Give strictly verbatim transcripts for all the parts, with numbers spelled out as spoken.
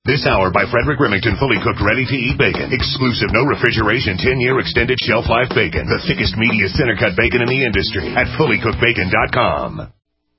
This hour by Frederick Remington, fully cooked, ready-to-eat bacon. Exclusive, no refrigeration, ten-year extended shelf life bacon. The thickest, meatiest center-cut bacon in the industry at fully cooked bacon dot com.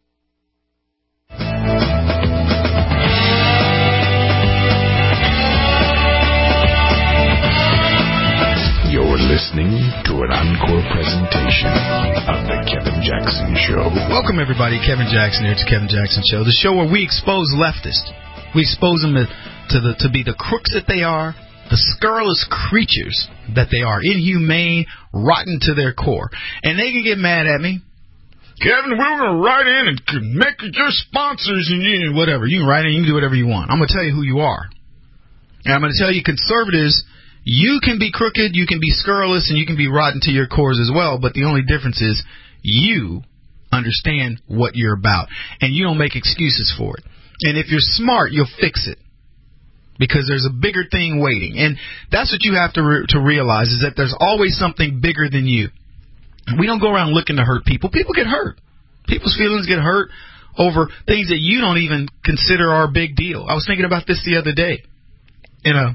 You're listening to an encore presentation of The Kevin Jackson Show. Welcome, everybody. Kevin Jackson here. It's The Kevin Jackson Show, the show where we expose leftists. We expose them to, to, the, to be the crooks that they are, the scurrilous creatures that they are, inhumane, rotten to their core. And they can get mad at me. Kevin, we're going to write in and make your sponsors and you, whatever. You can write in, you can do whatever you want. I'm going to tell you who you are. And I'm going to tell you, conservatives, you can be crooked, you can be scurrilous, and you can be rotten to your cores as well, but the only difference is you understand what you're about, and you don't make excuses for it. And if you're smart, you'll fix it, because there's a bigger thing waiting. And that's what you have to re- to realize, is that there's always something bigger than you. We don't go around looking to hurt people. People get hurt. People's feelings get hurt over things that you don't even consider are a big deal. I was thinking about this the other day in a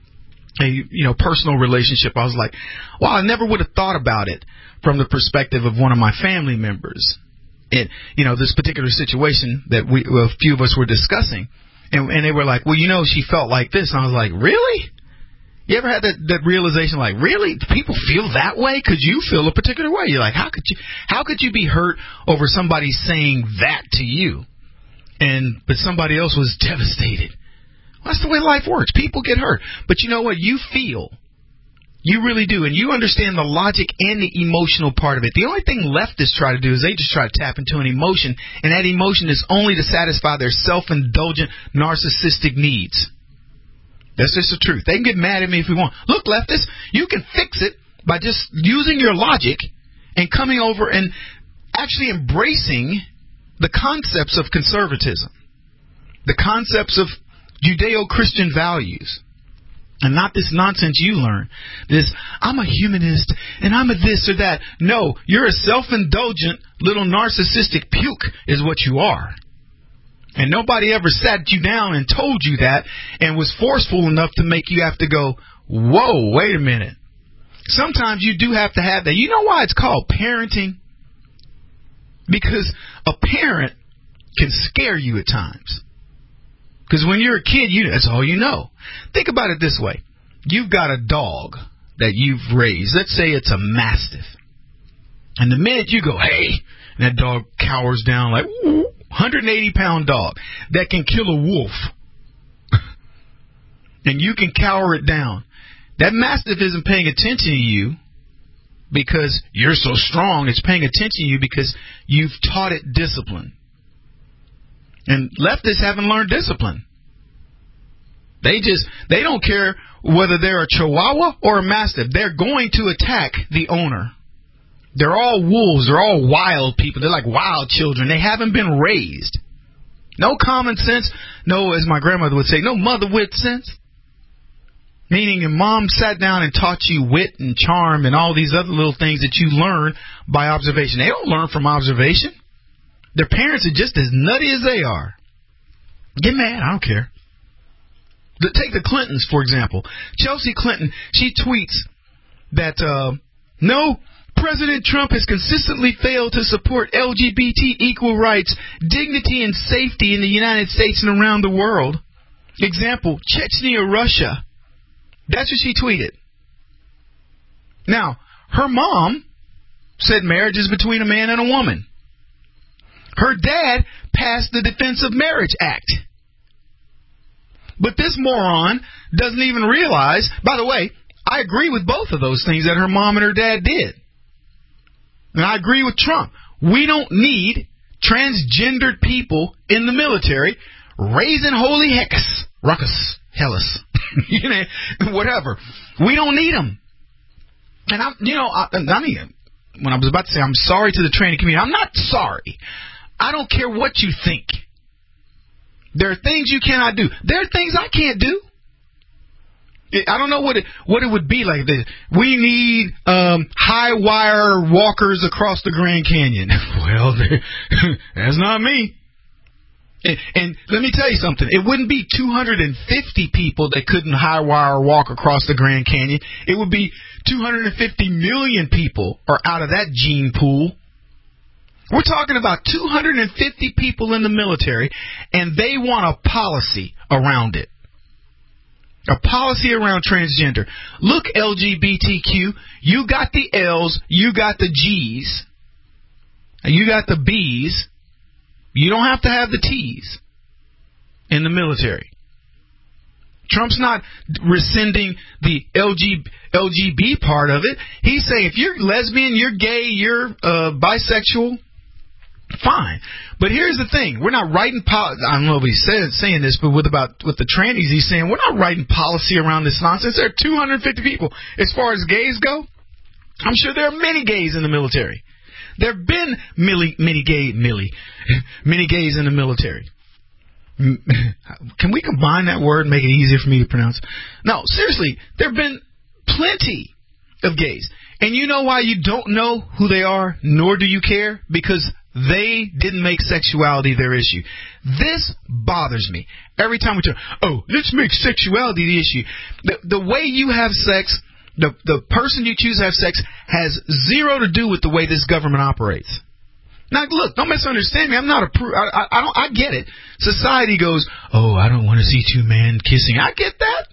a you know personal relationship. I was like, wow, I never would have thought about it from the perspective of one of my family members. And you know this particular situation that we a few of us were discussing, and, and they were like, well, you know, she felt like this, and I was like, really? You ever had that, that realization, like, really? People feel that way? Could you feel a particular way? You're like, how could you how could you be hurt over somebody saying that to you? And but somebody else was devastated. That's the way life works. People get hurt. But you know what? You feel. You really do. And you understand the logic and the emotional part of it. The only thing leftists try to do is they just try to tap into an emotion. And that emotion is only to satisfy their self-indulgent, narcissistic needs. That's just the truth. They can get mad at me if we want. Look, leftists, you can fix it by just using your logic and coming over and actually embracing the concepts of conservatism. The concepts of Judeo-Christian values, and not this nonsense you learn. This, I'm a humanist, and I'm a this or that. No, you're a self-indulgent little narcissistic puke is what you are. And nobody ever sat you down and told you that and was forceful enough to make you have to go, whoa, wait a minute. Sometimes you do have to have that. You know why it's called parenting? Because a parent can scare you at times. Because when you're a kid, you that's all you know. Think about it this way. You've got a dog that you've raised. Let's say it's a Mastiff. And the minute you go, hey, and that dog cowers down like, ooh, one hundred eighty pound dog that can kill a wolf. And you can cower it down. That Mastiff isn't paying attention to you because you're so strong. It's paying attention to you because you've taught it discipline. And leftists haven't learned discipline. They just, they don't care whether they're a Chihuahua or a Mastiff. They're going to attack the owner. They're all wolves. They're all wild people. They're like wild children. They haven't been raised. No common sense. No, as my grandmother would say, no mother wit sense. Meaning your mom sat down and taught you wit and charm and all these other little things that you learn by observation. They don't learn from observation. Their parents are just as nutty as they are. Get mad. I don't care. Take the Clintons, for example. Chelsea Clinton, she tweets that, uh, no, President Trump has consistently failed to support L G B T equal rights, dignity, and safety in the United States and around the world. Example, Chechnya, Russia. That's what she tweeted. Now, her mom said marriage is between a man and a woman. Her dad passed the Defense of Marriage Act. But this moron doesn't even realize, by the way, I agree with both of those things that her mom and her dad did. And I agree with Trump. We don't need transgendered people in the military raising holy heckus, ruckus, hellas, you know, whatever. We don't need them. And I'm, you know, I, I mean, when I was about to say I'm sorry to the training community, I'm not sorry. I don't care what you think. There are things you cannot do. There are things I can't do. I don't know what it what it would be like. This. We need um, high wire walkers across the Grand Canyon. Well, that's not me. And, and let me tell you something. It wouldn't be two hundred fifty people that couldn't high wire or walk across the Grand Canyon. It would be two hundred fifty million people are out of that gene pool. We're talking about two hundred fifty people in the military, and they want a policy around it. A policy around transgender. Look, L G B T Q, you got the L's, you got the G's, you got the B's. You don't have to have the T's in the military. Trump's not rescinding the L G, L G B part of it. He's saying if you're lesbian, you're gay, you're uh, bisexual, fine. But here's the thing. We're not writing policy. I don't know if he's said, saying this, but with about with the trannies, he's saying we're not writing policy around this nonsense. There are two hundred fifty people. As far as gays go, I'm sure there are many gays in the military. There have been many, many gay, many, many gays in the military. Can we combine that word and make it easier for me to pronounce? No, seriously, there have been plenty of gays. And you know why you don't know who they are, nor do you care? Because they didn't make sexuality their issue. This bothers me. Every time we talk, oh, let's make sexuality the issue. The, the way you have sex, the, the person you choose to have sex has zero to do with the way this government operates. Now, look, don't misunderstand me. I'm not a pro- I, I, I don't. I get it. Society goes, oh, I don't want to see two men kissing. I get that.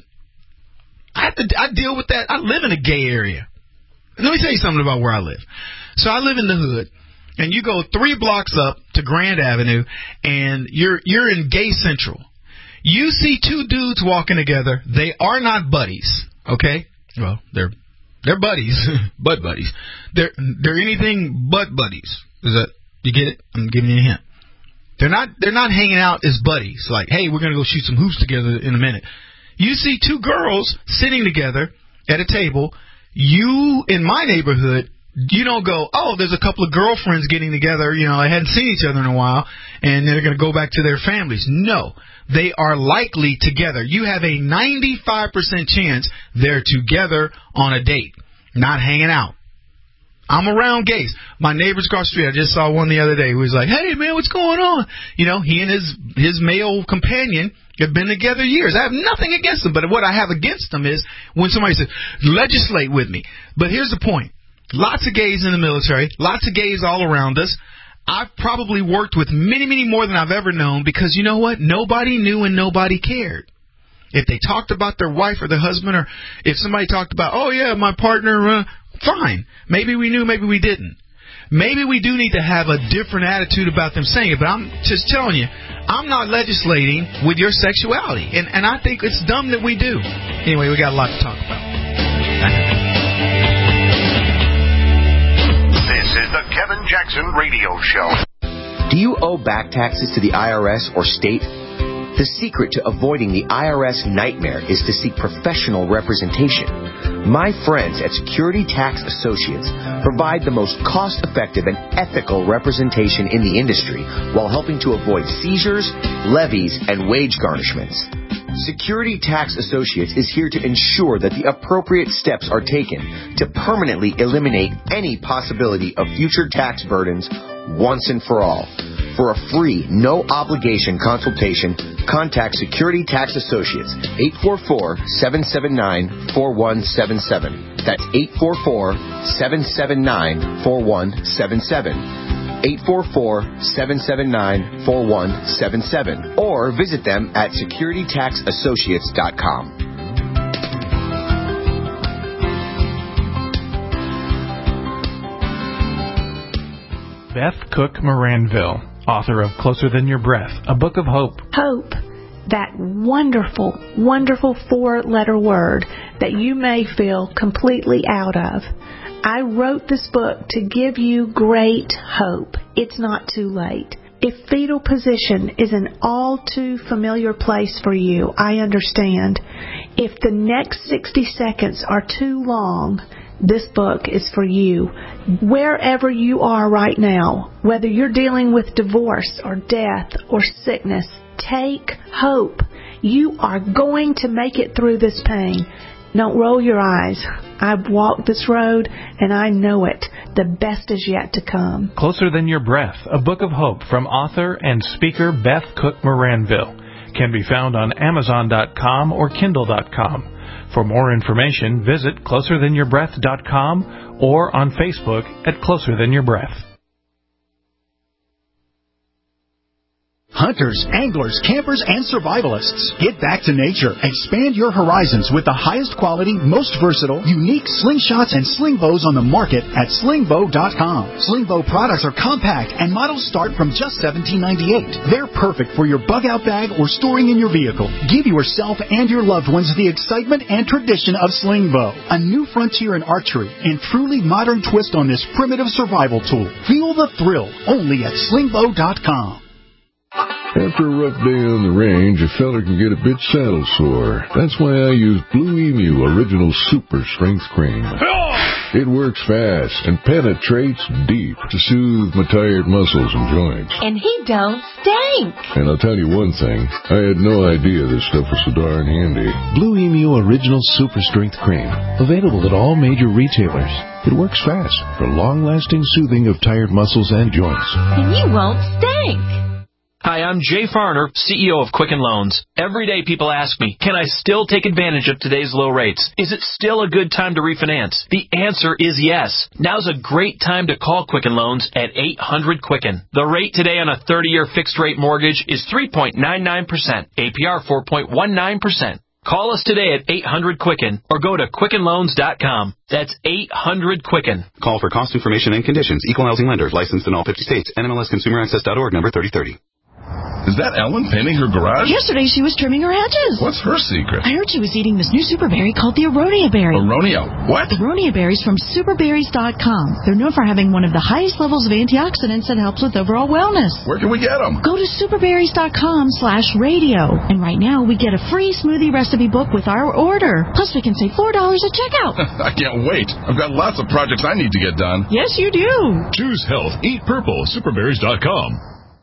I have to. I deal with that. I live in a gay area. Let me tell you something about where I live. So I live in the hood, and you go three blocks up to Grand Avenue, and you're you're in Gay Central. You see two dudes walking together. They are not buddies. Okay. Well, they're they're buddies, butt buddies. They're they're anything but buddies. Is that? You get it? I'm giving you a hint. They're not they're not hanging out as buddies. Like, hey, we're going to go shoot some hoops together in a minute. You see two girls sitting together at a table. You, in my neighborhood, you don't go, oh, there's a couple of girlfriends getting together. You know, they hadn't seen each other in a while, and they're going to go back to their families. No, they are likely together. You have a ninety-five percent chance they're together on a date, not hanging out. I'm around gays. My neighbors across the street, I just saw one the other day who was like, hey, man, what's going on? You know, he and his his male companion have been together years. I have nothing against them, but what I have against them is when somebody says, legislate with me. But here's the point. Lots of gays in the military, lots of gays all around us. I've probably worked with many, many more than I've ever known because, you know what? Nobody knew and nobody cared. If they talked about their wife or their husband, or if somebody talked about, oh, yeah, my partner, uh, fine. Maybe we knew, maybe we didn't. Maybe we do need to have a different attitude about them saying it, but I'm just telling you, I'm not legislating with your sexuality, and, and I think it's dumb that we do. Anyway, we got a lot to talk about. This is the Kevin Jackson Radio Show. Do you owe back taxes to the I R S or state? The secret to avoiding the I R S nightmare is to seek professional representation. My friends at Security Tax Associates provide the most cost-effective and ethical representation in the industry while helping to avoid seizures, levies, and wage garnishments. Security Tax Associates is here to ensure that the appropriate steps are taken to permanently eliminate any possibility of future tax burdens once and for all. For a free, no-obligation consultation, contact Security Tax Associates, eight four four, seven seven nine, four one seven seven. That's eight four four, seven seven nine, four one seven seven. eight four four, seven seven nine, four one seven seven. Or visit them at security tax associates dot com. Beth Cook Moranville, author of Closer Than Your Breath, a book of hope. Hope, that wonderful, wonderful four-letter word that you may feel completely out of. I wrote this book to give you great hope. It's not too late. If fetal position is an all too familiar place for you, I understand. If the next sixty seconds are too long, this book is for you. Wherever you are right now, whether you're dealing with divorce or death or sickness, take hope. You are going to make it through this pain. Don't roll your eyes. I've walked this road, and I know it. The best is yet to come. Closer Than Your Breath, a book of hope from author and speaker Beth Cook Moranville, can be found on Amazon dot com or Kindle dot com. For more information, visit closer than your breath dot com or on Facebook at Closer Than Your Breath. Hunters, anglers, campers, and survivalists. Get back to nature. Expand your horizons with the highest quality, most versatile, unique slingshots and sling bows on the market at sling bow dot com. Sling bow products are compact and models start from just seventeen ninety-eight. They're perfect for your bug-out bag or storing in your vehicle. Give yourself and your loved ones the excitement and tradition of sling bow, a new frontier in archery and truly modern twist on this primitive survival tool. Feel the thrill only at sling bow dot com. After a rough day on the range, a feller can get a bit saddle sore. That's why I use Blue Emu Original Super Strength Cream. It works fast and penetrates deep to soothe my tired muscles and joints. And he don't stink. And I'll tell you one thing, I had no idea this stuff was so darn handy. Blue Emu Original Super Strength Cream. Available at all major retailers. It works fast for long-lasting soothing of tired muscles and joints. And you won't stink. Hi, I'm Jay Farner, C E O of Quicken Loans. Every day people ask me, can I still take advantage of today's low rates? Is it still a good time to refinance? The answer is yes. Now's a great time to call Quicken Loans at eight hundred Quicken. The rate today on a thirty-year fixed-rate mortgage is three point nine nine percent, A P R four point one nine percent. Call us today at eight hundred Quicken or go to quicken loans dot com. That's eight hundred Quicken. Call for cost information and conditions. Equal housing lender. Licensed in all fifty states. N M L S consumer access dot org number thirty thirty. Is that Ellen painting her garage? Yesterday she was trimming her hedges. What's her secret? I heard she was eating this new super berry called the Aronia berry. Aronia? What? Aronia berries from super berries dot com. They're known for having one of the highest levels of antioxidants that helps with overall wellness. Where can we get them? Go to super berries dot com slash radio. And right now we get a free smoothie recipe book with our order. Plus we can save four dollars at checkout. I can't wait. I've got lots of projects I need to get done. Yes, you do. Choose health. Eat purple. super berries dot com.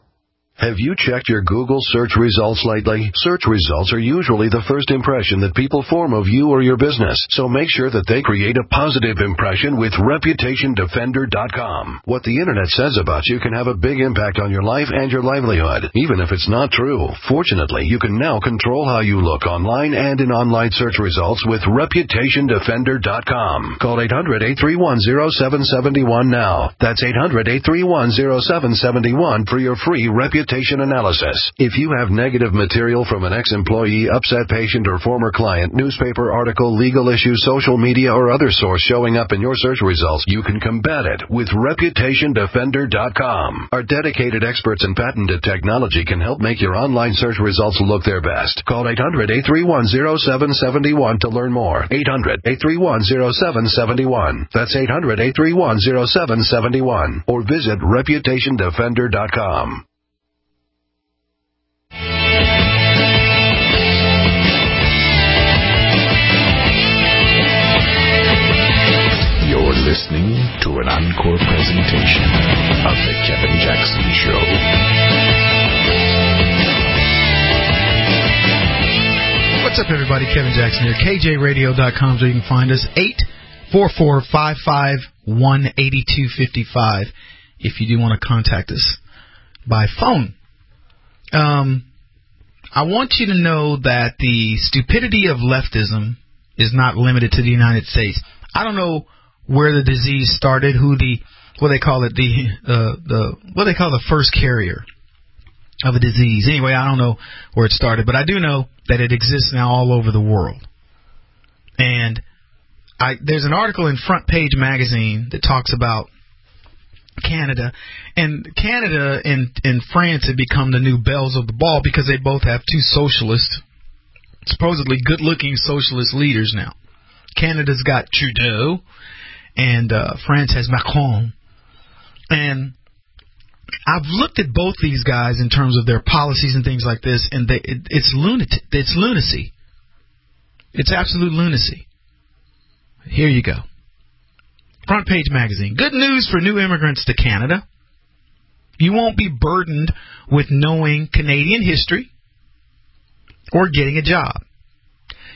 Have you checked your Google search results lately? Search results are usually the first impression that people form of you or your business, so make sure that they create a positive impression with reputation defender dot com. What the internet says about you can have a big impact on your life and your livelihood, even if it's not true. Fortunately, you can now control how you look online and in online search results with reputation defender dot com. Call eight hundred, eight three one, zero seven seven one now. That's eight hundred, eight three one, zero seven seven one for your free reputation analysis. If you have negative material from an ex-employee, upset patient, or former client, newspaper article, legal issue, social media, or other source showing up in your search results, you can combat it with reputation defender dot com. Our dedicated experts in patented technology can help make your online search results look their best. Call eight hundred, eight three one, zero seven seven one to learn more. eight hundred, eight three one, zero seven seven one. That's eight hundred, eight three one, zero seven seven one. Or visit reputation defender dot com. You're listening to an encore presentation of The Kevin Jackson Show. What's up, everybody? Kevin Jackson here. K J radio dot com is where you can find us. eight four four, five five one, eight two five five if you do want to contact us by phone. Um, I want you to know that the stupidity of leftism is not limited to the United States. I don't know where the disease started, who the, what they call it, the, uh, the, what they call the first carrier of a disease. Anyway, I don't know where it started, but I do know that it exists now all over the world. And I, there's an article in Front Page Magazine that talks about Canada, and Canada and, and France have become the new belles of the ball because they both have two socialist, supposedly good-looking socialist leaders now. Canada's got Trudeau, and uh, France has Macron. And I've looked at both these guys in terms of their policies and things like this, and they, it, it's lunatic. It's lunacy. It's absolute lunacy. Here you go. Front Page Magazine. Good news for new immigrants to Canada. You won't be burdened with knowing Canadian history or getting a job.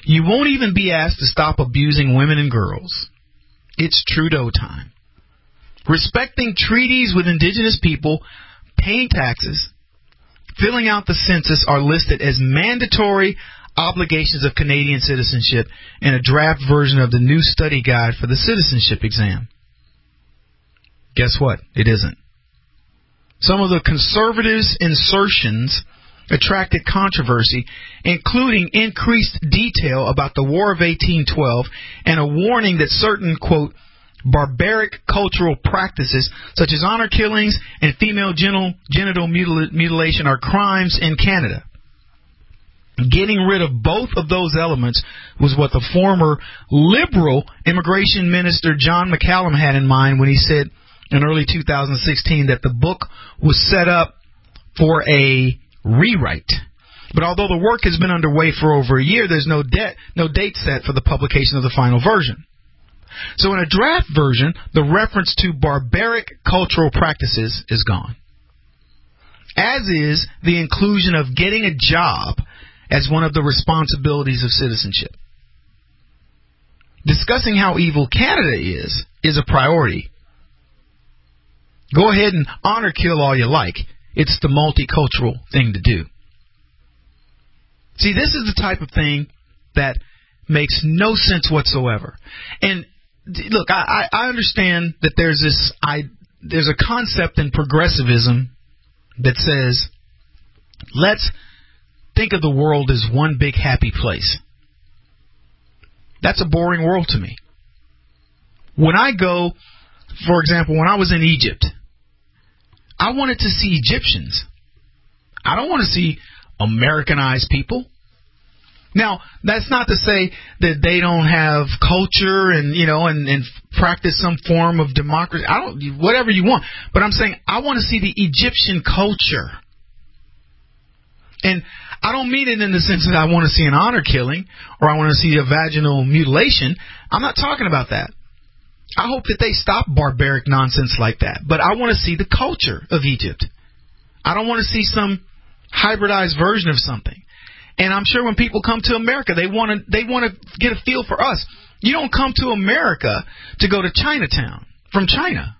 You won't even be asked to stop abusing women and girls. It's Trudeau time. Respecting treaties with indigenous people, paying taxes, filling out the census are listed as mandatory obligations of Canadian citizenship in a draft version of the new study guide for the citizenship exam. Guess what? It isn't. Some of the conservatives' insertions attracted controversy, including increased detail about the War of eighteen twelve and a warning that certain, quote, barbaric cultural practices such as honor killings and female genital, genital mutil- mutilation are crimes in Canada. Getting rid of both of those elements was what the former Liberal Immigration Minister John McCallum had in mind when he said in early two thousand sixteen that the book was set up for a rewrite. But although the work has been underway for over a year, there's no, de- no date set for the publication of the final version. So in a draft version, the reference to barbaric cultural practices is gone, as is the inclusion of getting a job as one of the responsibilities of citizenship. Discussing how evil Canada is is a priority. Go ahead and honor kill all you like. It's the multicultural thing to do. See, this is the type of thing that makes no sense whatsoever. And look, I, I understand that there's this, I, there's a concept in progressivism that says, let's think of the world as one big happy place. That's a boring world to me. When I go, for example, when I was in Egypt, I wanted to see Egyptians. I don't want to see Americanized people. Now, that's not to say that they don't have culture and, you know, and, and practice some form of democracy. I don't, whatever you want. But I'm saying I want to see the Egyptian culture. And I don't mean it in the sense that I want to see an honor killing or I want to see a vaginal mutilation. I'm not talking about that. I hope that they stop barbaric nonsense like that. But I want to see the culture of Egypt. I don't want to see some hybridized version of something. And I'm sure when people come to America, they want to they want to get a feel for us. You don't come to America to go to Chinatown from China.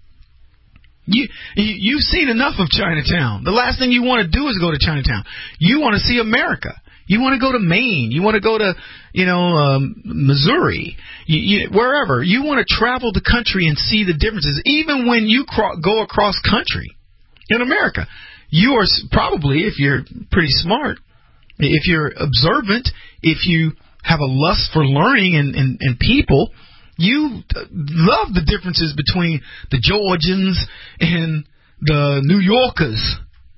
You, you you've seen enough of Chinatown. The last thing you want to do is go to Chinatown. You want to see America. You want to go to Maine. You want to go to, you know, um, Missouri, you, you, wherever. You want to travel the country and see the differences. Even when you cro- go across country in America, you are probably, if you're pretty smart, if you're observant, if you have a lust for learning and, and, and people, you love the differences between the Georgians and the New Yorkers.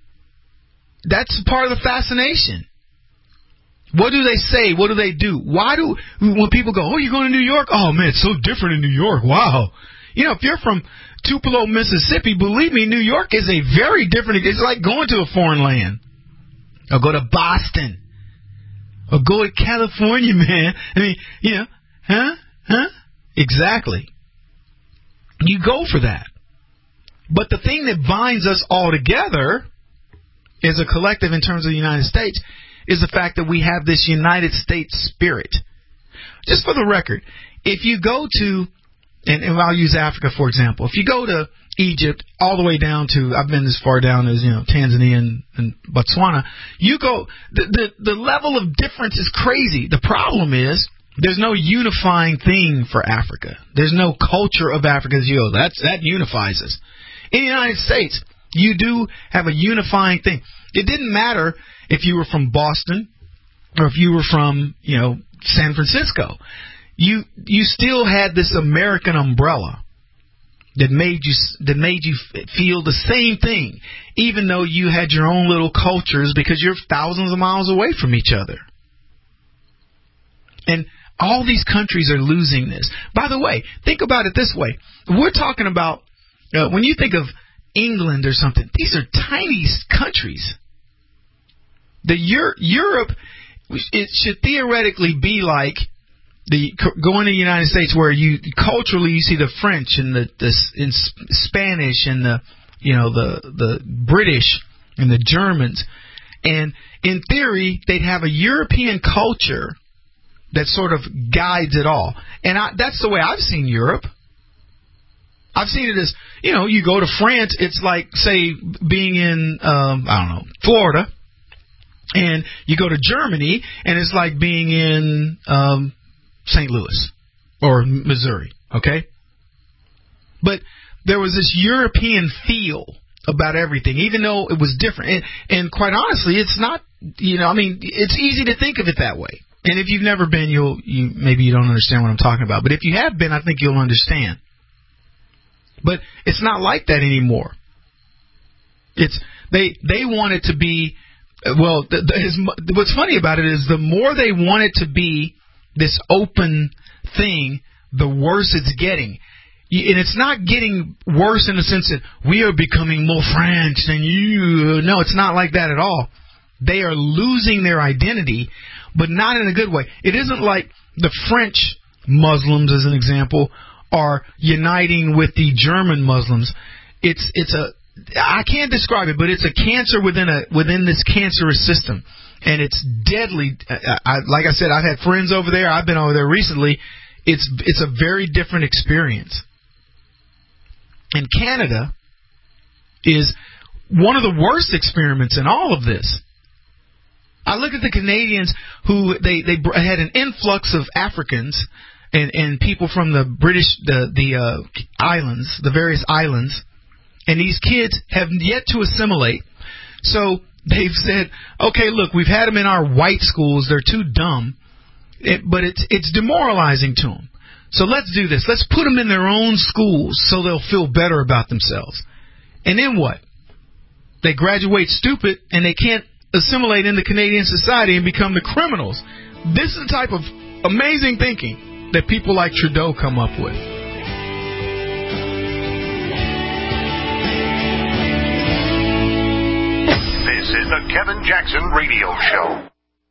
That's part of the fascination. What do they say? What do they do? Why do, when people go, oh, you're going to New York? Oh, man, it's so different in New York. Wow. You know, if you're from Tupelo, Mississippi, believe me, New York is a very different, it's like going to a foreign land. Or go to Boston. Or go to California, man. I mean, you know, huh? Huh? Exactly. You go for that. But the thing that binds us all together as a collective in terms of the United States is the fact that we have this United States spirit. Just for the record, if you go to, and, and I'll use Africa for example, if you go to Egypt all the way down to, I've been as far down as, you know, Tanzania and, and Botswana, you go, the, the, the level of difference is crazy. The problem is, there's no unifying thing for Africa. There's no culture of Africa as you go. That's, that unifies us. In the United States, you do have a unifying thing. It didn't matter if you were from Boston or if you were from, you know, San Francisco. You you still had this American umbrella that made you that made you feel the same thing, even though you had your own little cultures because you're thousands of miles away from each other. And all these countries are losing this. By the way, think about it this way. We're talking about, uh, when you think of England or something, these are tiny countries. The Euro- Europe, it should theoretically be like the going to the United States, where you culturally you see the French and the, the in Spanish and the you know the the British and the Germans, and in theory they'd have a European culture that sort of guides it all. And I, that's the way I've seen Europe. I've seen it as, you know, you go to France, it's like, say, being in, um, I don't know, Florida, and you go to Germany, and it's like being in um, Saint Louis or Missouri, okay? But there was this European feel about everything, even though it was different. And, and quite honestly, it's not, you know, I mean, it's easy to think of it that way. And if you've never been, you'll, you maybe you don't understand what I'm talking about. But if you have been, I think you'll understand. But it's not like that anymore. It's they they want it to be, well, the, the, his, what's funny about it is the more they want it to be this open thing, the worse it's getting. And it's not getting worse in the sense that we are becoming more French than you. No, it's not like that at all. They are losing their identity, but not in a good way. It isn't like the French Muslims, as an example, are uniting with the German Muslims. It's it's a I can't describe it, but it's a cancer within a within this cancerous system, and it's deadly. I, I, like I said, I've had friends over there. I've been over there recently. It's it's a very different experience. And Canada is one of the worst experiments in all of this. I look at the Canadians who they, they had an influx of Africans and, and people from the British, the, the uh, islands, the various islands, and these kids have yet to assimilate. So they've said, okay, look, we've had them in our white schools. They're too dumb, it, but it's it's demoralizing to them. So let's do this. Let's put them in their own schools so they'll feel better about themselves. And then what? They graduate stupid and they can't assimilate into Canadian society and become the criminals. This is the type of amazing thinking that people like Trudeau come up with. This is the Kevin Jackson Radio Show.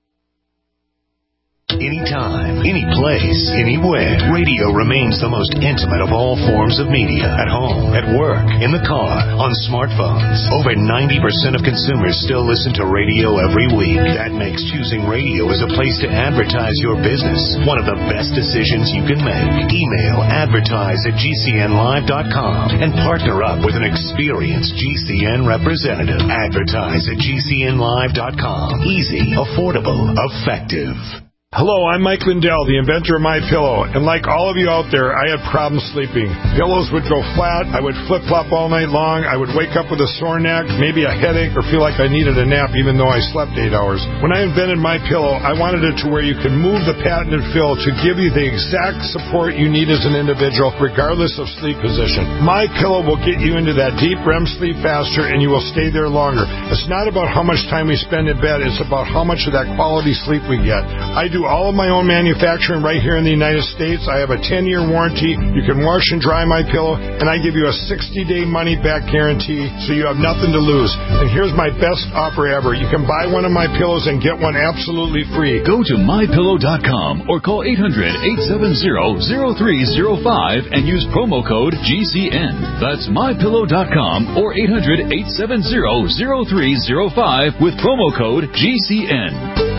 Anytime, any place, anywhere, radio remains the most intimate of all forms of media. At home, at work, in the car, on smartphones. Over ninety percent of consumers still listen to radio every week. That makes choosing radio as a place to advertise your business one of the best decisions you can make. Email advertise at G C N live dot com and partner up with an experienced G C N representative. Advertise at G C N live dot com. Easy, affordable, effective. Hello, I'm Mike Lindell, the inventor of MyPillow, and like all of you out there, I had problems sleeping. Pillows would go flat, I would flip-flop all night long, I would wake up with a sore neck, maybe a headache, or feel like I needed a nap even though I slept eight hours. When I invented MyPillow, I wanted it to where you could move the patented fill to give you the exact support you need as an individual, regardless of sleep position. MyPillow will get you into that deep R E M sleep faster, and you will stay there longer. It's not about how much time we spend in bed, it's about how much of that quality sleep we get. I do all of my own manufacturing right here in the United States. I have a ten-year warranty. You can wash and dry my pillow, and I give you a sixty-day money-back guarantee, so you have nothing to lose. And here's my best offer ever. You can buy one of my pillows and get one absolutely free. Go to my pillow dot com or call eight hundred, eight seven zero, zero three zero five and use promo code G C N. That's my pillow dot com or eight hundred, eight seven zero, zero three zero five with promo code G C N.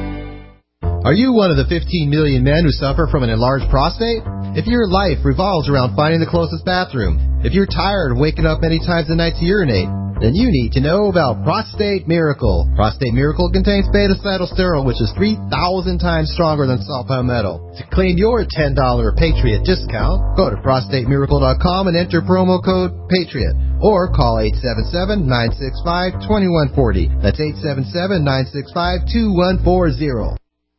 Are you one of the fifteen million men who suffer from an enlarged prostate? If your life revolves around finding the closest bathroom, if you're tired of waking up many times a night to urinate, then you need to know about Prostate Miracle. Prostate Miracle contains beta-cytosterol, which is three thousand times stronger than salt palmetto. To claim your ten dollars Patriot discount, go to prostate miracle dot com and enter promo code Patriot. Or call eight seven seven, nine six five, two one four zero. That's eight seven seven, nine six five, two one four zero.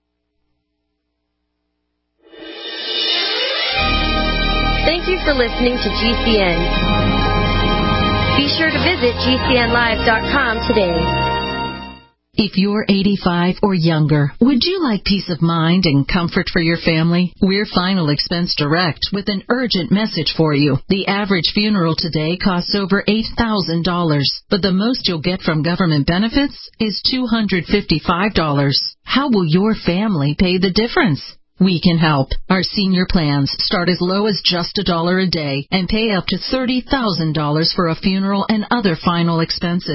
Thank you for listening to G C N. Be sure to visit G C N live dot com today. If you're eighty-five or younger, would you like peace of mind and comfort for your family? We're Final Expense Direct with an urgent message for you. The average funeral today costs over eight thousand dollars, but the most you'll get from government benefits is two hundred fifty-five dollars. How will your family pay the difference? We can help. Our senior plans start as low as just a dollar a day and pay up to thirty thousand dollars for a funeral and other final expenses.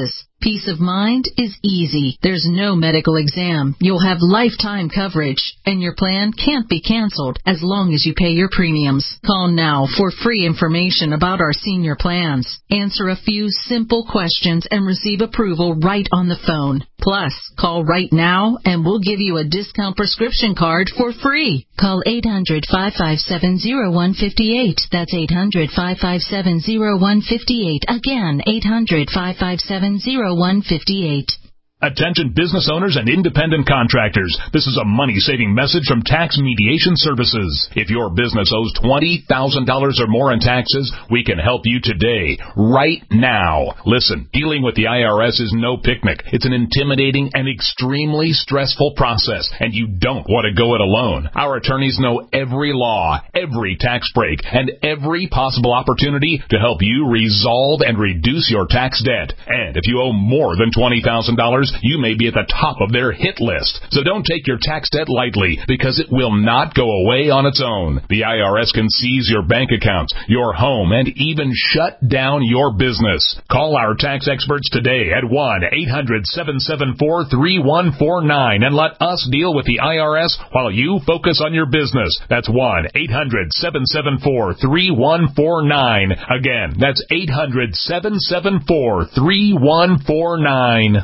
Peace of mind is easy. There's no medical exam. You'll have lifetime coverage, and your plan can't be canceled as long as you pay your premiums. Call now for free information about our senior plans. Answer a few simple questions and receive approval right on the phone. Plus, call right now and we'll give you a discount prescription card for free. Call eight hundred, five five seven, zero one five eight. That's eight hundred, five five seven, zero one five eight. Again, eight hundred, five five seven, zero one five eight. Attention business owners and independent contractors. This is a money-saving message from Tax Mediation Services. If your business owes twenty thousand dollars or more in taxes, we can help you today, right now. Listen, dealing with the I R S is no picnic. It's an intimidating and extremely stressful process, and you don't want to go it alone. Our attorneys know every law, every tax break, and every possible opportunity to help you resolve and reduce your tax debt. And if you owe more than twenty thousand dollars, you may be at the top of their hit list. So don't take your tax debt lightly, because it will not go away on its own. The I R S can seize your bank accounts, your home, and even shut down your business. Call our tax experts today at one eight hundred, seven seven four, three one four nine and let us deal with the I R S while you focus on your business. That's one eight hundred, seven seven four, three one four nine. Again, that's eight hundred, seven seven four, three one four nine.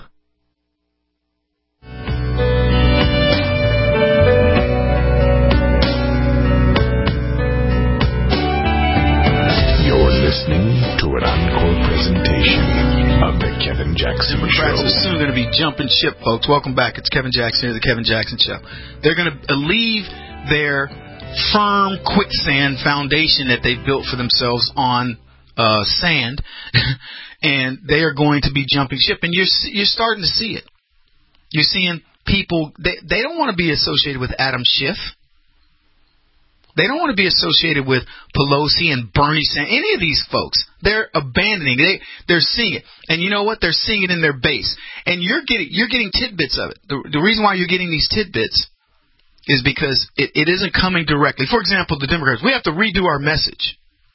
Listening to an encore presentation of the Kevin Jackson Democrats Show. are soon going to be jumping ship, folks. Welcome back. It's Kevin Jackson here, the Kevin Jackson Show. They're going to leave their firm quicksand foundation that they've built for themselves on uh, sand, and they are going to be jumping ship. And you're you're starting to see it. You're seeing people. They they don't want to be associated with Adam Schiff. They don't want to be associated with Pelosi and Bernie Sanders, any of these folks. They're abandoning. They they're seeing it, and you know what? They're seeing it in their base, and you're getting you're getting tidbits of it. The, the reason why you're getting these tidbits is because it, it isn't coming directly. For example, the Democrats, we have to redo our message.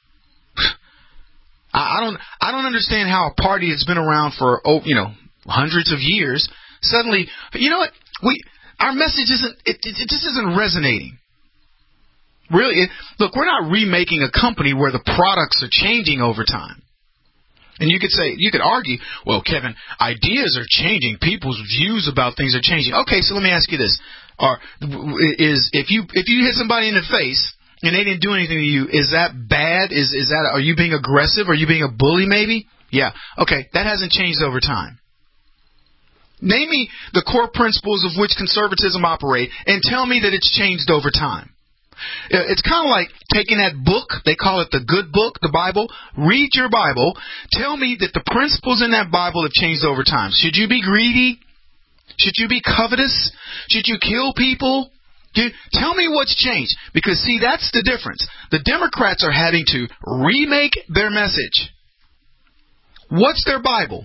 I, I don't I don't understand how a party that's been around for oh, you know hundreds of years suddenly, you know what? We our message isn't it, it, it just isn't resonating. Really, look, we're not remaking a company where the products are changing over time. And you could say, you could argue, well, Kevin, ideas are changing. People's views about things are changing. Okay, so let me ask you this: Are is if you if you hit somebody in the face and they didn't do anything to you, is that bad? Is is that are you being aggressive? Are you being a bully? Maybe. Yeah. Okay, that hasn't changed over time. Name me the core principles of which conservatism operate, and tell me that it's changed over time. It's kind of like taking that book, they call it the good book, the Bible. Read your Bible. Tell me that the principles in that Bible have changed over time. Should you be greedy? Should you be covetous? Should you kill people? Tell me what's changed. Because, see, that's the difference. The Democrats are having to remake their message. What's their Bible?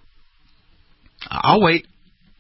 I'll wait.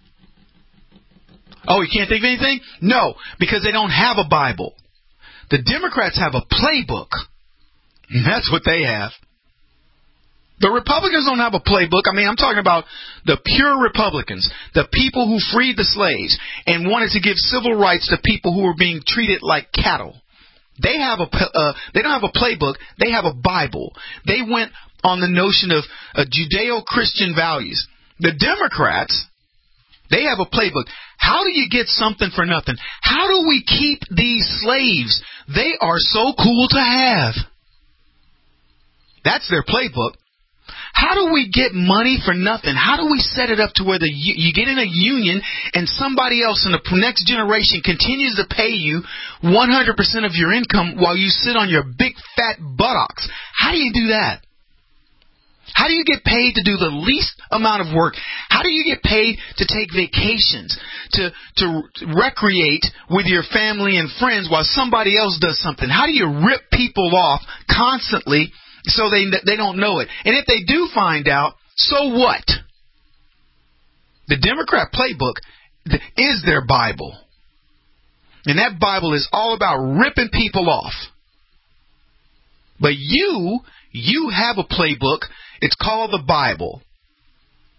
Oh, you can't think of anything? No, because they don't have a Bible. The Democrats have a playbook. And that's what they have. The Republicans don't have a playbook. I mean, I'm talking about the pure Republicans, the people who freed the slaves and wanted to give civil rights to people who were being treated like cattle. They have a uh, they don't have a playbook. They have a Bible. They went on the notion of uh, Judeo-Christian values. The Democrats, they have a playbook. How do you get something for nothing? How do we keep these slaves? They are so cool to have. That's their playbook. How do we get money for nothing? How do we set it up to where the you get in a union and somebody else in the next generation continues to pay you one hundred percent of your income while you sit on your big fat buttocks? How do you do that? How do you get paid to do the least amount of work? How do you get paid to take vacations, to to recreate with your family and friends while somebody else does something? How do you rip people off constantly so they they don't know it? And if they do find out, so what? The Democrat playbook is their Bible. And that Bible is all about ripping people off. But you, you have a playbook. It's called the Bible.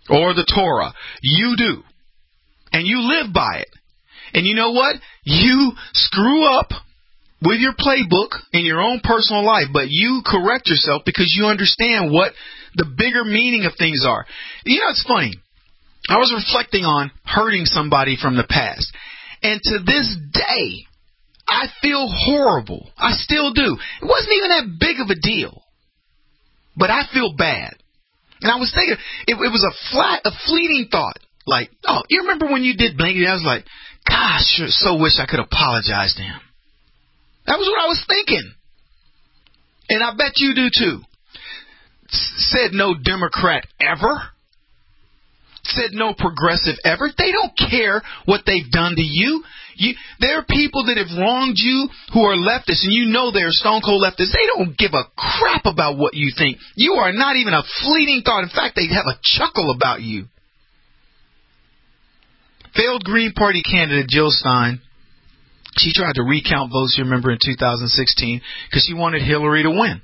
or the Torah. You do. And you live by it. And you know what? You screw up with your playbook in your own personal life, but you correct yourself because you understand what the bigger meaning of things are. You know, it's funny. I was reflecting on hurting somebody from the past. And to this day, I feel horrible. I still do. It wasn't even that big of a deal. But I feel bad. And I was thinking, it, it was a flat, a fleeting thought. Like, oh, you remember when you did blanket? I was like, gosh, I so wish I could apologize to him. That was what I was thinking. And I bet you do too. S- said no Democrat ever. Said no progressive ever. They don't care what they've done to you. You, there are people that have wronged you who are leftists, and you know they're stone cold leftists. They don't give a crap about what you think. You are not even a fleeting thought. In fact, they have a chuckle about you. Failed Green Party candidate Jill Stein, she tried to recount votes, you remember, in two thousand sixteen because she wanted Hillary to win.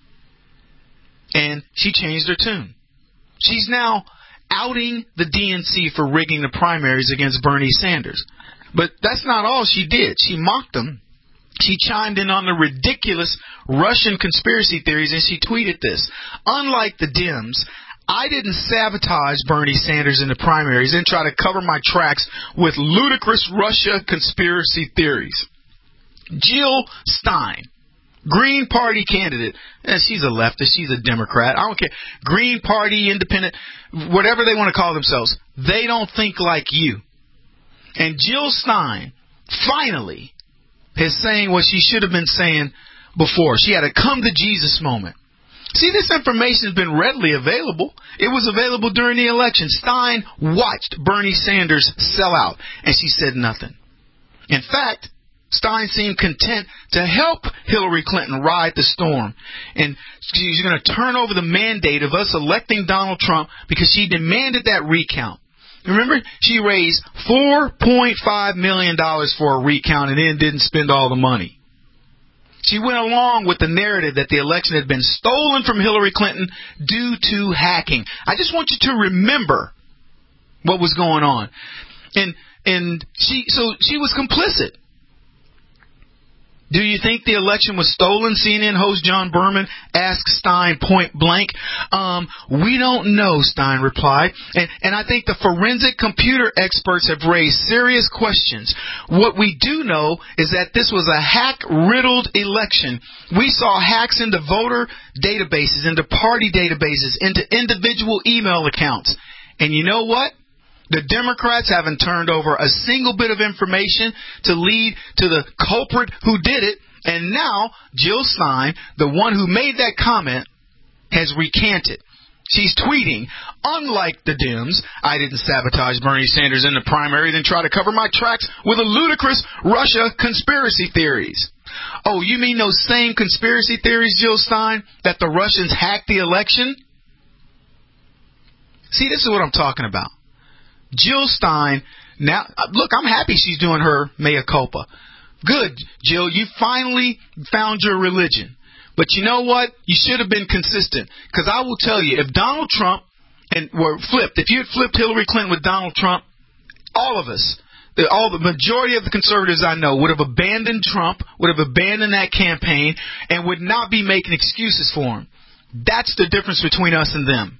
And she changed her tune. She's now outing the D N C for rigging the primaries against Bernie Sanders. But that's not all she did. She mocked them. She chimed in on the ridiculous Russian conspiracy theories, and she tweeted this. Unlike the Dems, I didn't sabotage Bernie Sanders in the primaries and try to cover my tracks with ludicrous Russia conspiracy theories. Jill Stein, Green Party candidate. Eh, she's a leftist. She's a Democrat. I don't care. Green Party, independent, whatever they want to call themselves. They don't think like you. And Jill Stein finally is saying what she should have been saying before. She had a come-to-Jesus moment. See, this information has been readily available. It was available during the election. Stein watched Bernie Sanders sell out, and she said nothing. In fact, Stein seemed content to help Hillary Clinton ride the storm. And she's going to turn over the mandate of us electing Donald Trump because she demanded that recount. Remember, she raised four point five million dollars for a recount and then didn't spend all the money. She went along with the narrative that the election had been stolen from Hillary Clinton due to hacking. I just want you to remember what was going on. And and she so she was complicit. Do you think the election was stolen? C N N host John Berman asked Stein point blank. Um, we don't know, Stein replied. And, and I think the forensic computer experts have raised serious questions. What we do know is that this was a hack-riddled election. We saw hacks into voter databases, into party databases, into individual email accounts. And you know what? The Democrats haven't turned over a single bit of information to lead to the culprit who did it. And now Jill Stein, the one who made that comment, has recanted. She's tweeting, unlike the Dems, I didn't sabotage Bernie Sanders in the primary, then try to cover my tracks with a ludicrous Russia conspiracy theories. Oh, you mean those same conspiracy theories, Jill Stein, that the Russians hacked the election? See, this is what I'm talking about. Jill Stein, now, look, I'm happy she's doing her mea culpa. Good, Jill, you finally found your religion. But you know what? You should have been consistent. Because I will tell you, if Donald Trump and were flipped, if you had flipped Hillary Clinton with Donald Trump, all of us, the, all the majority of the conservatives I know would have abandoned Trump, would have abandoned that campaign, and would not be making excuses for him. That's the difference between us and them.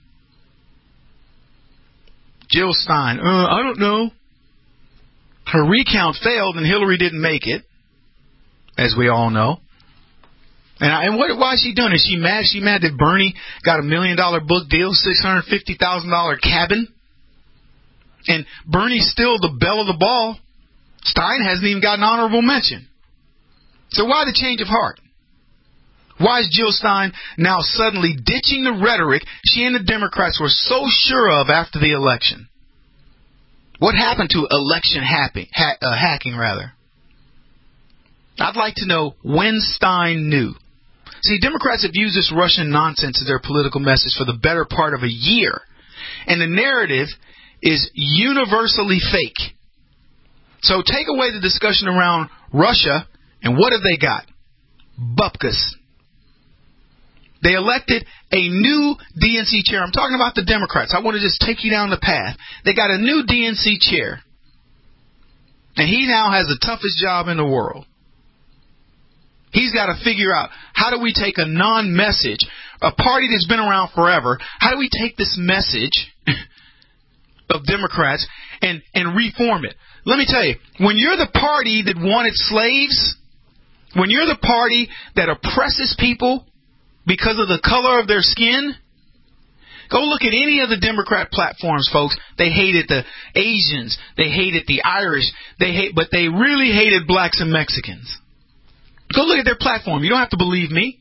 Jill Stein, uh, I don't know. Her recount failed and Hillary didn't make it, as we all know. And, I, and what, why is she doing it? Is she mad? Is she mad that Bernie got a million dollar book deal, six hundred fifty thousand dollars cabin? And Bernie's still the belle of the ball. Stein hasn't even got an honorable mention. So why the change of heart? Why is Jill Stein now suddenly ditching the rhetoric she and the Democrats were so sure of after the election? What happened to election hacking, ha- uh, hacking rather? I'd like to know when Stein knew. See, Democrats have used this Russian nonsense as their political message for the better part of a year. And the narrative is universally fake. So take away the discussion around Russia, and what have they got? Bupkis. They elected a new D N C chair. I'm talking about the Democrats. I want to just take you down the path. They got a new D N C chair. And he now has the toughest job in the world. He's got to figure out, how do we take a non-message, a party that's been around forever, how do we take this message of Democrats and, and reform it? Let me tell you, when you're the party that wanted slaves, when you're the party that oppresses people because of the color of their skin, go look at any of the Democrat platforms, folks. They hated the Asians. They hated the Irish. They hate, but they really hated blacks and Mexicans. Go look at their platform. You don't have to believe me.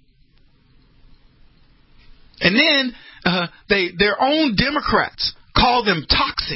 And then uh, they their own Democrats call them toxic.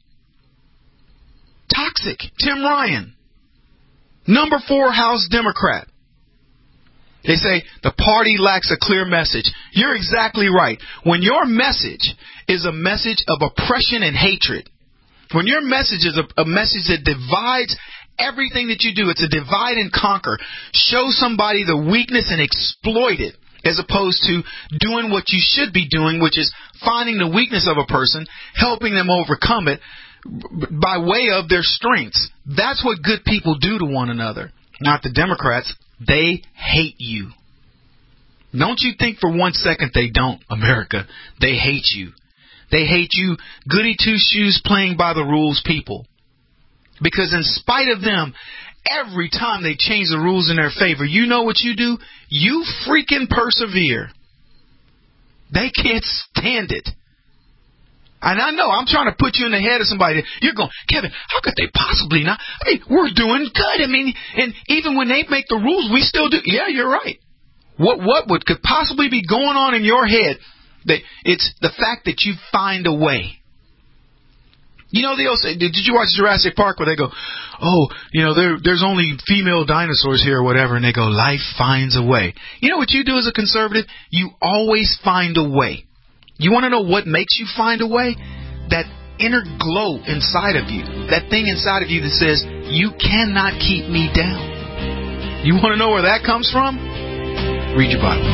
Toxic. Tim Ryan, number four House Democrat. They say the party lacks a clear message. You're exactly right. When your message is a message of oppression and hatred, when your message is a, a message that divides everything that you do, it's a divide and conquer. Show somebody the weakness and exploit it, as opposed to doing what you should be doing, which is finding the weakness of a person, helping them overcome it by way of their strengths. That's what good people do to one another. Not the Democrats. They hate you. Don't you think for one second they don't, America. They hate you. They hate you, goody two-shoes, playing by the rules people. Because in spite of them, every time they change the rules in their favor, you know what you do? You freaking persevere. They can't stand it. And I know, I'm trying to put you in the head of somebody. You're going, Kevin, how could they possibly not? I mean, we're doing good. I mean, and even when they make the rules, we still do. Yeah, you're right. What what would could possibly be going on in your head? That it's the fact that you find a way. You know, they also, did you watch Jurassic Park where they go, oh, you know, there, there's only female dinosaurs here or whatever, and they go, life finds a way. You know what you do as a conservative? You always find a way. You want to know what makes you find a way? That inner glow inside of you. That thing inside of you that says, you cannot keep me down. You want to know where that comes from? Read your Bible.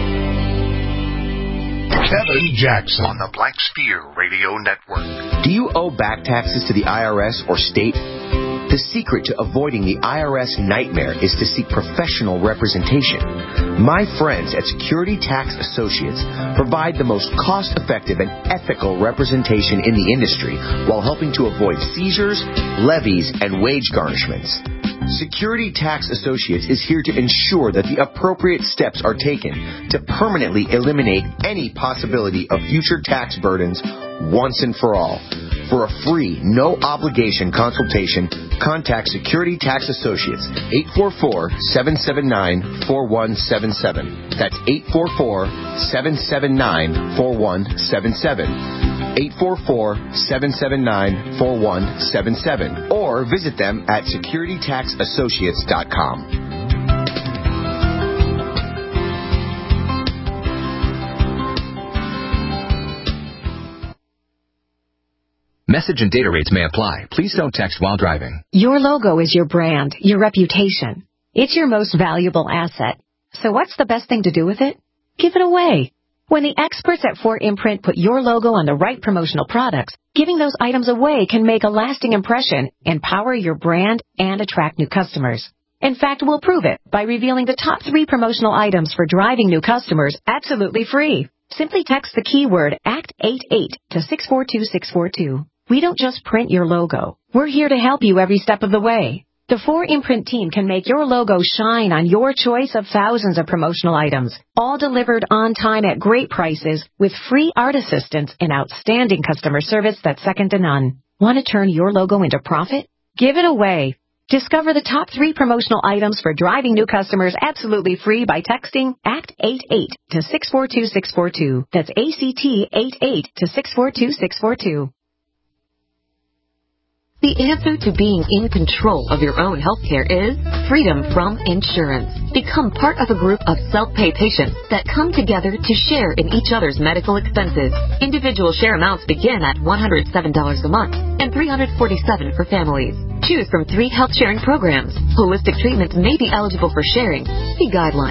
Kevin Jackson on the Black Sphere Radio Network. Do you owe back taxes to the I R S or state? The secret to avoiding the I R S nightmare is to seek professional representation. My friends at Security Tax Associates provide the most cost-effective and ethical representation in the industry while helping to avoid seizures, levies, and wage garnishments. Security Tax Associates is here to ensure that the appropriate steps are taken to permanently eliminate any possibility of future tax burdens once and for all. For a free, no-obligation consultation, contact Security Tax Associates, eight four four, seven seven nine, four one seven seven. That's eight four four, seven seven nine, four one seven seven. eight four four, seven seven nine, four one seven seven. Or visit them at security tax associates dot com. Message and data rates may apply. Please don't text while driving. Your logo is your brand, your reputation. It's your most valuable asset. So what's the best thing to do with it? Give it away. When the experts at four Imprint put your logo on the right promotional products, giving those items away can make a lasting impression, empower your brand, and attract new customers. In fact, we'll prove it by revealing the top three promotional items for driving new customers absolutely free. Simply text the keyword act eighty-eight to six four two six four two. We don't just print your logo. We're here to help you every step of the way. The four Imprint team can make your logo shine on your choice of thousands of promotional items, all delivered on time at great prices with free art assistance and outstanding customer service that's second to none. Want to turn your logo into profit? Give it away. Discover the top three promotional items for driving new customers absolutely free by texting act eighty-eight to six four two six four two. That's A C T eighty-eight to six four two six four two. The answer to being in control of your own healthcare is freedom from insurance. Become part of a group of self-pay patients that come together to share in each other's medical expenses. Individual share amounts begin at one hundred seven dollars a month and three hundred forty-seven dollars for families. Choose from three health sharing programs. Holistic treatments may be eligible for sharing. See guidelines.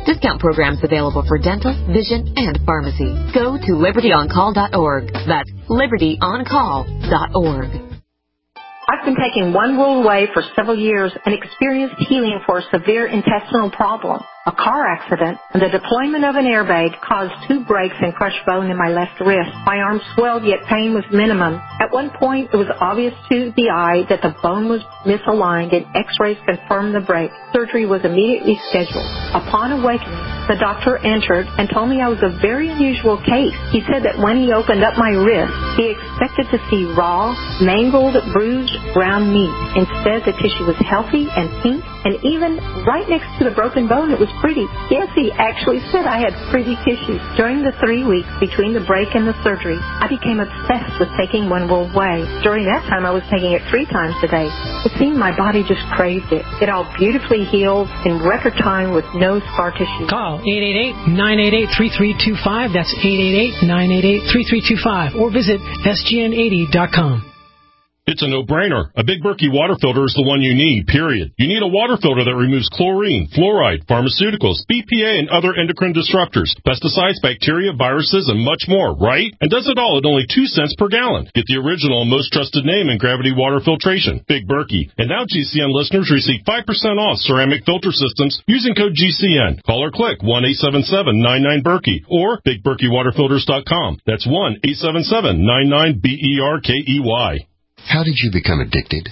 Discount programs available for dental, vision, and pharmacy. Go to liberty on call dot org. That's liberty on call dot org. I've been taking One World Way for several years and experienced healing for a severe intestinal problem. A car accident and the deployment of an airbag caused two breaks and crushed bone in my left wrist. My arm swelled, yet pain was minimum. At one point, it was obvious to the eye that the bone was misaligned, and x-rays confirmed the break. Surgery was immediately scheduled. Upon awakening, the doctor entered and told me I was a very unusual case. He said that when he opened up my wrist, he expected to see raw, mangled, bruised, brown meat. Instead, the tissue was healthy and pink, and even right next to the broken bone, it was pretty. Yes, he actually said I had pretty tissue. During the three weeks between the break and the surgery, I became obsessed with taking One World Way. During that time, I was taking it three times a day. It seemed my body just craved it. It all beautifully healed in record time with no scar tissue. Call eight eight eight, nine eight eight, three three two five. That's eight eight eight, nine eight eight, three three two five. Or visit S G N eighty dot com. It's a no-brainer. A Big Berkey water filter is the one you need, period. You need a water filter that removes chlorine, fluoride, pharmaceuticals, B P A, and other endocrine disruptors, pesticides, bacteria, viruses, and much more, right? And does it all at only two cents per gallon. Get the original and most trusted name in gravity water filtration, Big Berkey. And now G C N listeners receive five percent off ceramic filter systems using code G C N. Call or click one eight seven seven, nine nine, Berkey or big berkey water filters dot com. That's one eight seven seven, nine nine, B E R K E Y. How did you become addicted?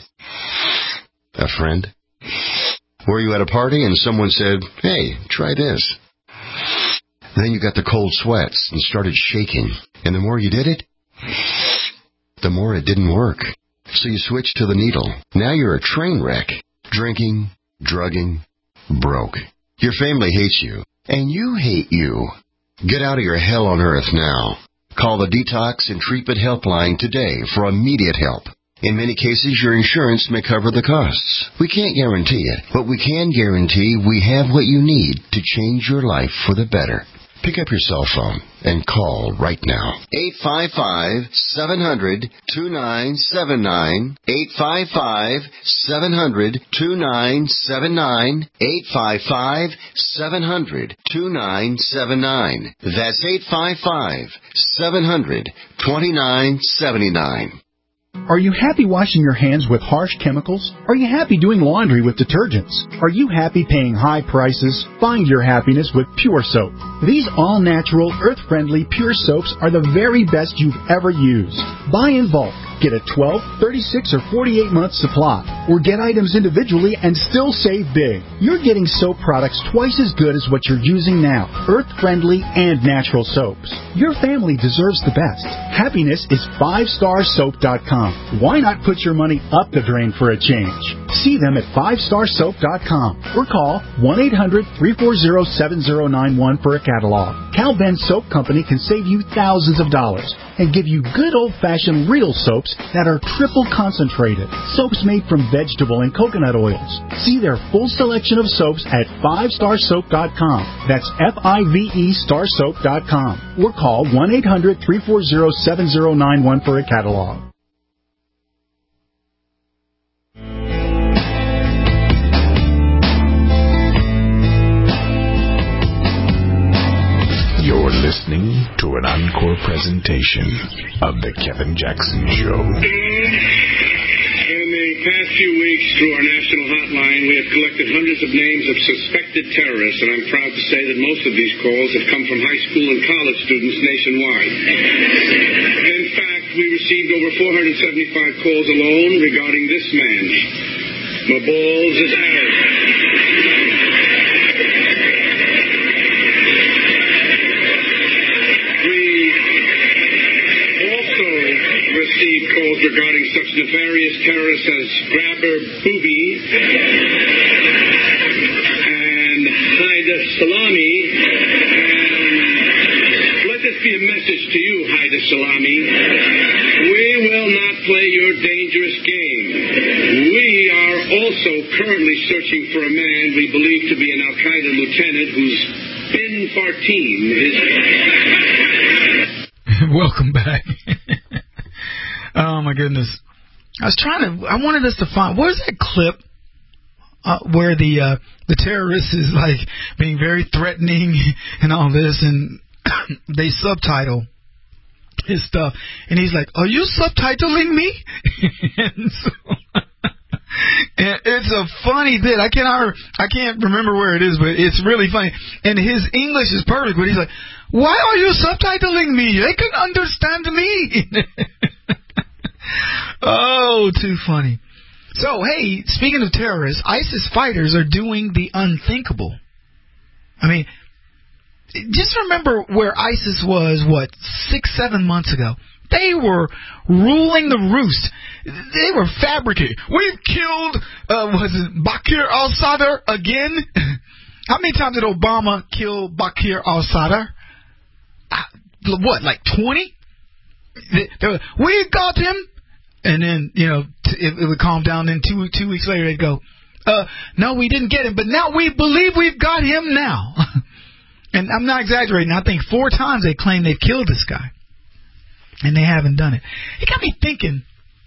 A friend? Were you at a party and someone said, hey, try this? Then you got the cold sweats and started shaking. And the more you did it, the more it didn't work. So you switched to the needle. Now you're a train wreck. Drinking, drugging, broke. Your family hates you. And you hate you. Get out of your hell on earth now. Call the Detox and Treatment Helpline today for immediate help. In many cases, your insurance may cover the costs. We can't guarantee it, but we can guarantee we have what you need to change your life for the better. Pick up your cell phone and call right now. eight five five, seven hundred, two nine seven nine. eight five five, seven hundred, two nine seven nine. eight five five, seven hundred, two nine seven nine. That's eight five five, seven hundred, two nine seven nine. Are you happy washing your hands with harsh chemicals? Are you happy doing laundry with detergents? Are you happy paying high prices? Find your happiness with Pure Soap. These all-natural, earth-friendly Pure Soaps are the very best you've ever used. Buy in bulk. Get a twelve, thirty-six, or forty-eight month supply. Or get items individually and still save big. You're getting soap products twice as good as what you're using now. Earth-friendly and natural soaps. Your family deserves the best. Happiness is five star soap dot com. Why not put your money up the drain for a change? See them at five star soap dot com or call one eight hundred, three four zero, seven zero nine one for a catalog. Cal Ben Soap Company can save you thousands of dollars and give you good old-fashioned real soaps that are triple concentrated. Soaps made from vegetable and coconut oils. See their full selection of soaps at five star soap dot com. That's F I V E star soap dot com. Or call one eight hundred, three four zero, seven zero nine one for a catalog. You're listening to an encore presentation of The Kevin Jackson Show. In the past few weeks, through our national hotline, we have collected hundreds of names of suspected terrorists, and I'm proud to say that most of these calls have come from high school and college students nationwide. In fact, we received over four hundred seventy-five calls alone regarding this man. My balls is Harry. Received calls regarding such nefarious terrorists as Grabber Booby and Haida Salami. And let this be a message to you, Haida Salami. We will not play your dangerous game. We are also currently searching for a man we believe to be an Al-Qaeda lieutenant whose bin Fartin is... Welcome back. Oh, my goodness. I was trying to, I wanted us to find, where's that clip uh, where the uh, the terrorist is like being very threatening and all this, and they subtitle his stuff, and he's like, "Are you subtitling me?" and so, and it's a funny bit. I can't I can't remember where it is, but it's really funny. And his English is perfect, but he's like, "Why are you subtitling me? They can understand me." Oh, too funny. So, hey, speaking of terrorists, ISIS fighters are doing the unthinkable. I mean, just remember where ISIS was, what, six, seven months ago. They were ruling the roost. They were fabricating. We've killed, uh, was it Bashar al-Assad again? How many times did Obama kill Bashar al-Assad? Uh, what, like twenty? They, they were, we got him. And then, you know, t- it, it would calm down. Then two two weeks later, they'd go, uh, no, we didn't get him, but now we believe we've got him now. And I'm not exaggerating. I think four times they claim they've killed this guy. And they haven't done it. It got me thinking,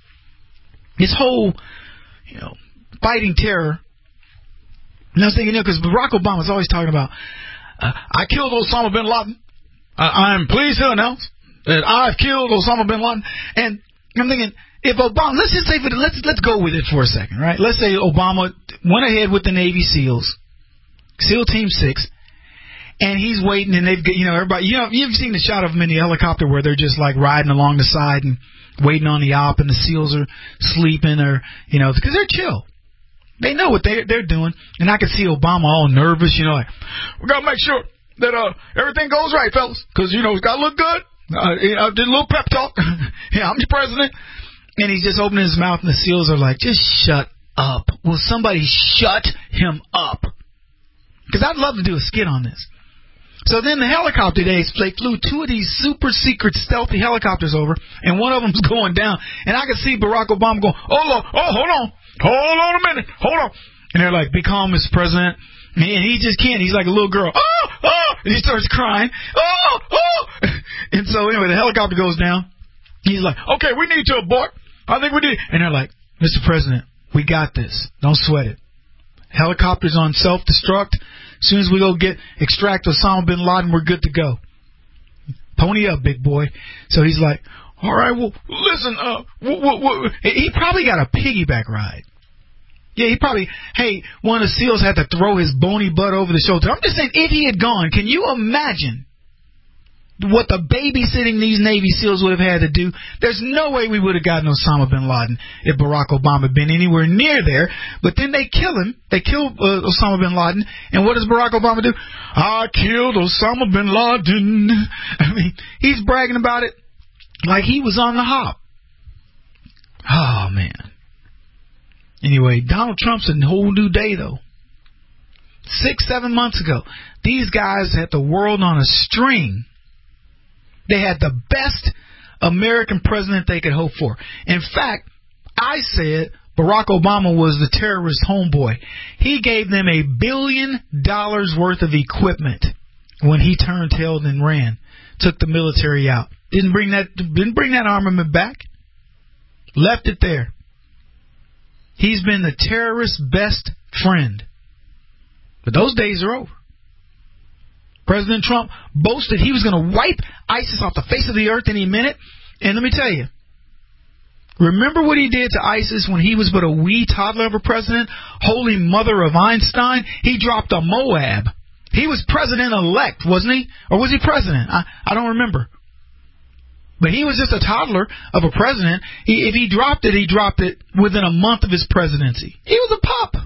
this whole, you know, fighting terror. And I was thinking, you know, because Barack Obama's always talking about, uh, I killed Osama bin Laden. I, I'm pleased to announce that I've killed Osama bin Laden. And I'm thinking, if Obama, let's just say, for the, let's let's go with it for a second, right? Let's say Obama went ahead with the Navy SEALs, SEAL Team Six, and he's waiting, and they've got, you know, everybody, you know, you've seen the shot of them in the helicopter where they're just like riding along the side and waiting on the op, and the SEALs are sleeping, or you know, because they're chill, they know what they they're doing, and I could see Obama all nervous, you know, like, we gotta make sure that uh everything goes right, fellas, because you know it's gotta look good. Uh, you know, did a little pep talk. Yeah, I'm your president. And he's just opening his mouth, and the SEALs are like, just shut up. Will somebody shut him up? Because I'd love to do a skit on this. So then the helicopter days, they flew two of these super secret stealthy helicopters over, and one of them's going down. And I could see Barack Obama going, oh, Lord, oh, hold on. Hold on a minute. Hold on. And they're like, be calm, Mister President. And he just can't. He's like a little girl. Oh, oh. And he starts crying. Oh, oh. And so anyway, the helicopter goes down. He's like, okay, we need to abort. I think we did. And they're like, Mister President, we got this. Don't sweat it. Helicopter's on self-destruct. As soon as we go get extract Osama bin Laden, we're good to go. Pony up, big boy. So he's like, all right, well, listen, uh, w- w- w-. he probably got a piggyback ride. Yeah, he probably, hey, one of the SEALs had to throw his bony butt over the shoulder. I'm just saying, if he had gone, can you imagine what the babysitting these Navy SEALs would have had to do? There's no way we would have gotten Osama bin Laden if Barack Obama had been anywhere near there. But then they kill him. They kill uh, Osama bin Laden. And what does Barack Obama do? I killed Osama bin Laden. I mean, he's bragging about it like he was on the hop. Oh, man. Anyway, Donald Trump's a whole new day, though. Six, seven months ago, these guys had the world on a string. They had the best American president they could hope for. In fact, I said Barack Obama was the terrorist homeboy. He gave them a billion dollars worth of equipment when he turned tail and ran. Took the military out. Didn't bring that didn't bring that armament back. Left it there. He's been the terrorist's best friend. But those days are over. President Trump boasted he was going to wipe ISIS off the face of the earth any minute. And let me tell you, remember what he did to ISIS when he was but a wee toddler of a president? Holy mother of Einstein. He dropped a Moab. He was president-elect, wasn't he? Or was he president? I, I don't remember. But he was just a toddler of a president. He, if he dropped it, he dropped it within a month of his presidency. He was a pup.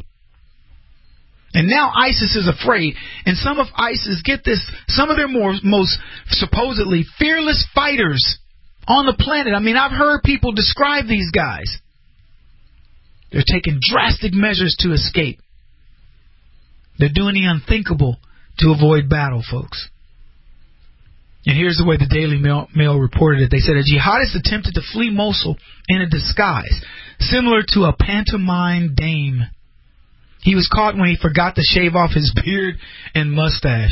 And now ISIS is afraid. And some of ISIS, get this, some of their more, most supposedly fearless fighters on the planet. I mean, I've heard people describe these guys. They're taking drastic measures to escape. They're doing the unthinkable to avoid battle, folks. And here's the way the Daily Mail, Mail reported it. They said a jihadist attempted to flee Mosul in a disguise, similar to a pantomime dame. He was caught when he forgot to shave off his beard and mustache.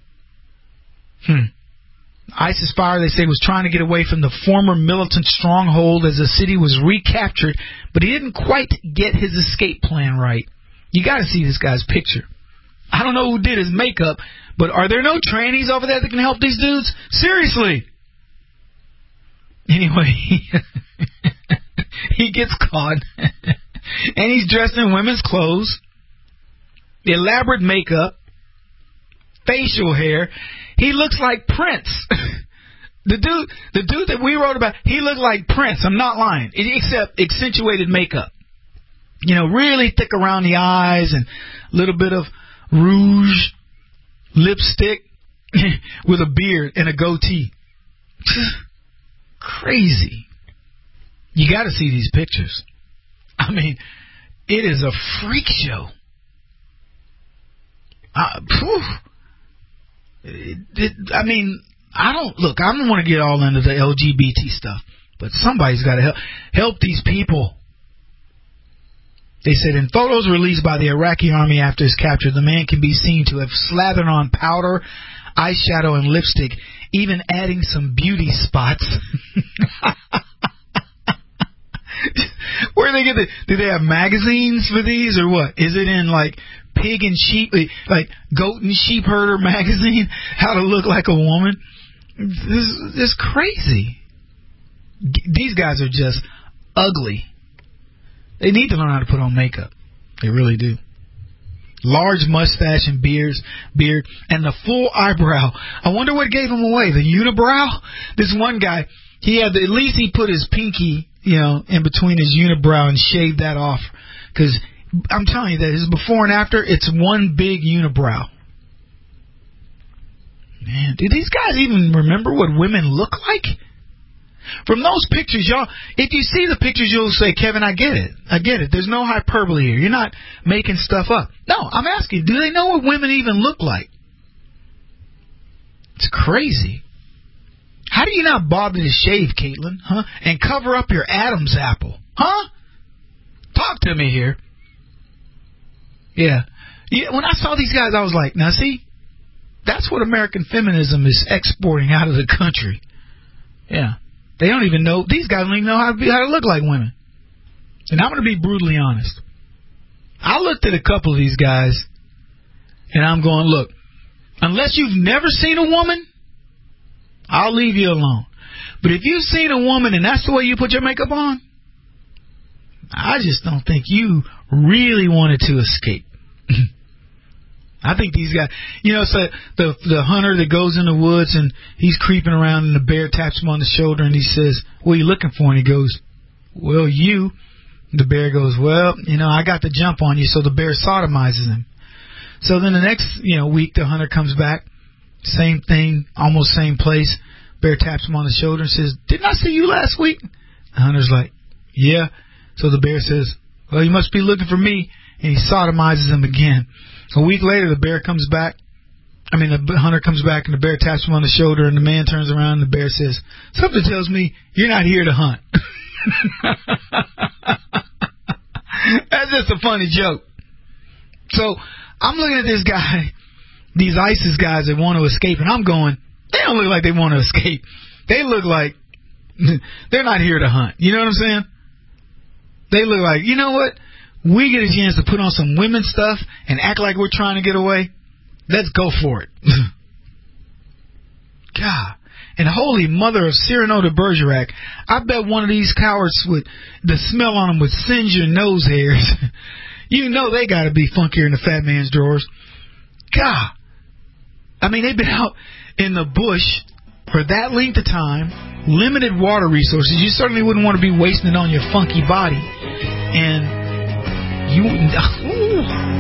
Hmm. ISIS fire, they say, was trying to get away from the former militant stronghold as the city was recaptured, but he didn't quite get his escape plan right. You got to see this guy's picture. I don't know who did his makeup, but are there no trannies over there that can help these dudes? Seriously. Anyway, he gets caught, and he's dressed in women's clothes, elaborate makeup, facial hair. He looks like Prince. The dude, the dude that we wrote about, he looked like Prince. I'm not lying, except accentuated makeup. You know, really thick around the eyes and a little bit of rouge, lipstick, with a beard and a goatee. Crazy. You got to see these pictures. I mean, it is a freak show. Uh, it, it, I mean, I don't look. I don't want to get all into the L G B T stuff, but somebody's got to help help these people. They said in photos released by the Iraqi army after his capture, the man can be seen to have slathered on powder, eyeshadow, and lipstick, even adding some beauty spots. Where do they get the? Do they have magazines for these or what? Is it in like Pig and Sheep, like Goat and Sheep Herder magazine? How to look like a woman? This is crazy. These guys are just ugly. They need to learn how to put on makeup. They really do. Large mustache and beards, beard, and the full eyebrow. I wonder what gave him away. The unibrow? This one guy, he had the, at least he put his pinky, you know, in between his unibrow and shaved that off. Because I'm telling you that his before and after, it's one big unibrow. Man, do these guys even remember what women look like? From those pictures, y'all, if you see the pictures, you'll say, Kevin, I get it. I get it. There's no hyperbole here. You're not making stuff up. No, I'm asking, do they know what women even look like? It's crazy. How do you not bother to shave, Caitlin, huh? And cover up your Adam's apple, huh? Talk to me here. Yeah. yeah. When I saw these guys, I was like, now see, that's what American feminism is exporting out of the country. Yeah. They don't even know, these guys don't even know how to, be, how to look like women. And I'm going to be brutally honest. I looked at a couple of these guys, and I'm going, look, unless you've never seen a woman, I'll leave you alone. But if you've seen a woman and that's the way you put your makeup on, I just don't think you really wanted to escape. I think these guys, you know, so the the hunter that goes in the woods and he's creeping around and the bear taps him on the shoulder and he says, what are you looking for? And he goes, well, you. The bear goes, well, you know, I got the jump on you. So the bear sodomizes him. So then the next, you know, week the hunter comes back, same thing, almost same place. Bear taps him on the shoulder and says, didn't I see you last week? The hunter's like, yeah. So the bear says, well, you must be looking for me. And he sodomizes him again. A week later, the bear comes back. I mean, the hunter comes back, and the bear taps him on the shoulder, and the man turns around, and the bear says, something tells me you're not here to hunt. That's just a funny joke. So I'm looking at this guy, these ISIS guys that want to escape, and I'm going, they don't look like they want to escape. They look like they're not here to hunt. You know what I'm saying? They look like, you know what? We get a chance to put on some women's stuff and act like we're trying to get away. Let's go for it. God. And holy mother of Cyrano de Bergerac, I bet one of these cowards with the smell on them would singe your nose hairs. You know they got to be funkier in the fat man's drawers. God. I mean, they've been out in the bush for that length of time, limited water resources. You certainly wouldn't want to be wasting it on your funky body. And you ooh.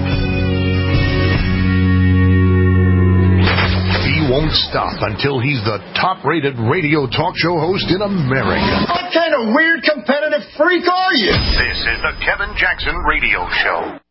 He won't stop until he's the top-rated radio talk show host in America. What kind of weird competitive freak are you? This is the Kevin Jackson Radio Show.